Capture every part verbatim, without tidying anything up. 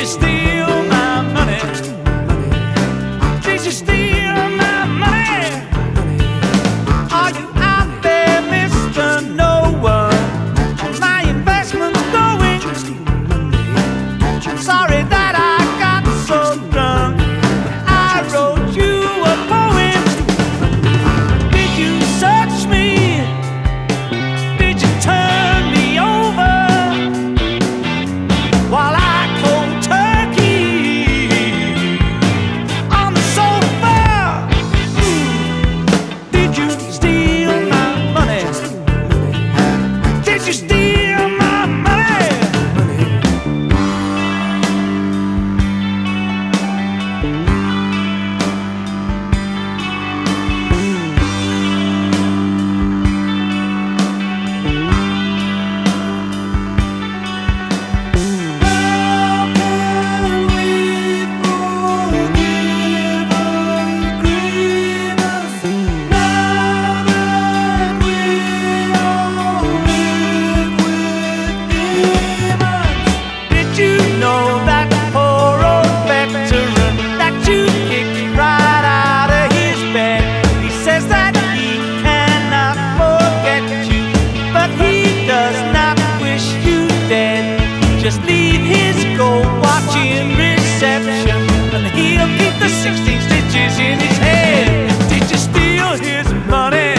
steal my money? Did you steal my money? Are you out there, Mister No One? Are my investments going? I'm sorry that I got so drunk. I wrote you a poem. Did you search me? Did you turn me over while I cold turkey on the sofa? Ooh. Did you steal my money? Did you steal my money? Just leave his gold watch in reception, and he'll keep the sixteen stitches in his head. Did you steal his money?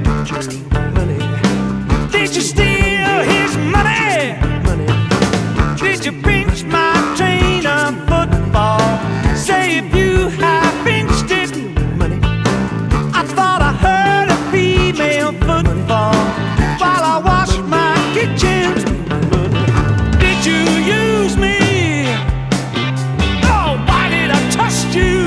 Did you steal his money? Did you pinch my train of football? Say if you have pinched it. I thought I heard a female footfall while I washed my kitchen. Did you use me? Oh, why did I trust you?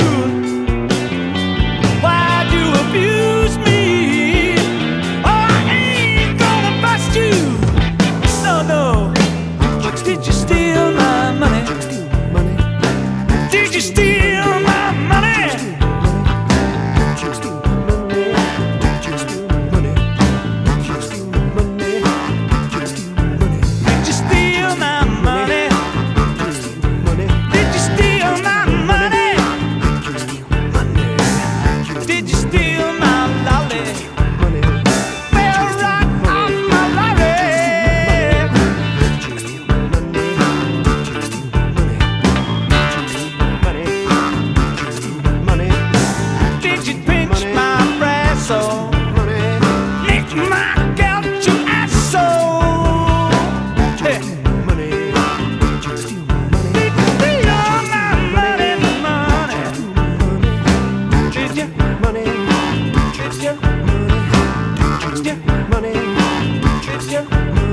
Why'd you abuse me? Oh, I ain't gonna bust you. No, no. But did you steal my money? Did you steal my money? Did you steal my money? Did you steal my money? Did you steal my money? Did you steal my money? Did you steal my money? Did you steal my lolly? Fell right off my lorry. Did you pinch my brasso? Lick my gouty asshole? Hey. Did you steal my money, money? Did you? Did you? Did you? Did you?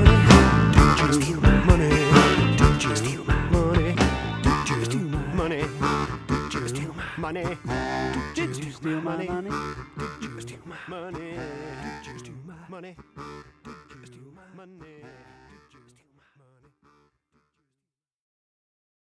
Money. Did you steal my money? Did you steal my money? Did you steal my money? Did you steal my money?